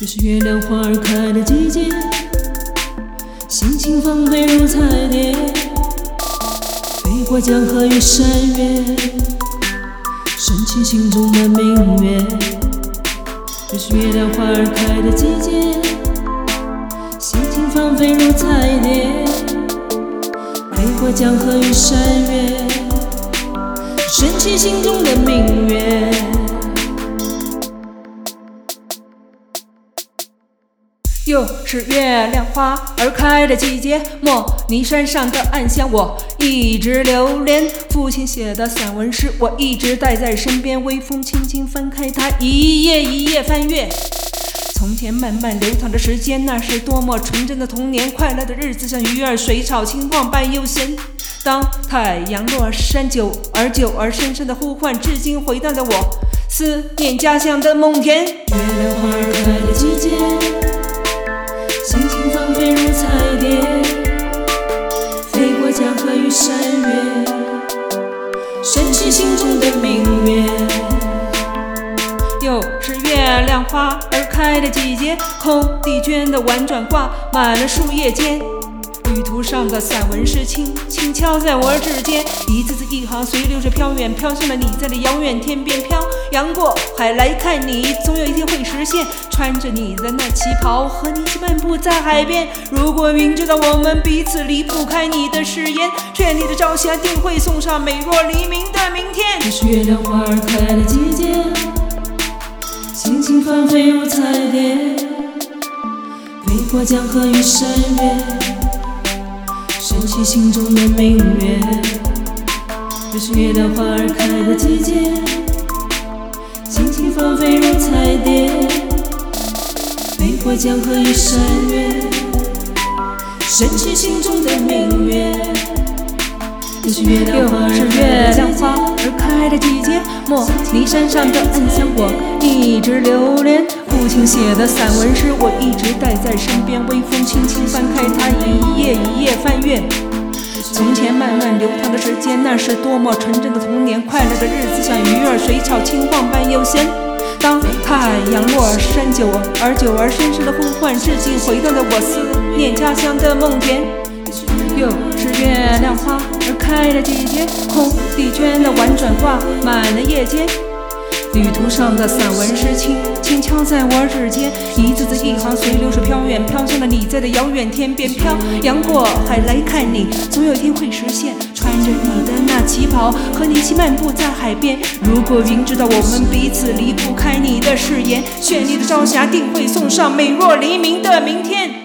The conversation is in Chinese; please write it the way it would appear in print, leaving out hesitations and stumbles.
这是月亮花儿开的季节，心情放飞如彩蝶，飞过江河与山岳，升起心中的明月。这是月亮花儿开的季节，心情放飞如彩蝶，飞过江河与山岳，升起心中的明月。 又是月亮花儿开的季节，莫尼山上的暗香我一直留恋。父亲写的散文诗我一直带在身边，微风轻轻翻开它，一页一页翻阅。从前慢慢流淌的时间，那是多么纯真的童年，快乐的日子像鱼儿水草轻晃般悠闲。当太阳落山，久而深深的呼唤，至今回荡着我思念家乡的梦田。 月亮花儿开的季节，心情放飞如彩蝶，飞过江河与山岳，升起心中的明月。 又是月亮花儿开的季节，空地卷的婉转挂满了树叶间，旅途上的散文诗轻轻敲在我指尖，一字字一行随流水飘远，飘向了你在那遥远天边飘扬过海来看你，总有一天会实现。穿着你的那旗袍，和你一起漫步在海边。如果明知道我们彼此离不开你的誓言，绚丽的朝霞定会送上美若黎明的明天。 这是月亮花儿开的季节，心情放飞如彩蝶，飞过江河与山岳，升起心中的明月。这是月亮花儿开的季节，心情放飞如彩蝶，飞过江河与山岳，升起心中的明月。这是月亮花儿开的季节，莫尼山上的暗香我一直留恋。父亲写的散文诗我一直带在身边，微风轻轻翻开它，一页一页翻阅。从前慢慢流淌的时间，那是多么纯真的童年，快乐的日子像鱼儿水草轻晃般悠闲。当太阳落山，久而深深的呼唤，至今回荡着我思念家乡的梦田。又是月亮花儿开的季节，空地卷的婉转挂满了叶间，旅途上的散文诗轻轻敲在我指尖，一字字一行随流水飘远，飘向了你在的遥远天边飘扬过海来看你，总有一天会实现。穿着你的那旗袍，和你一起漫步在海边。如果明知道我们彼此离不开你的誓言，绚丽的朝霞定会送上美若黎明的明天。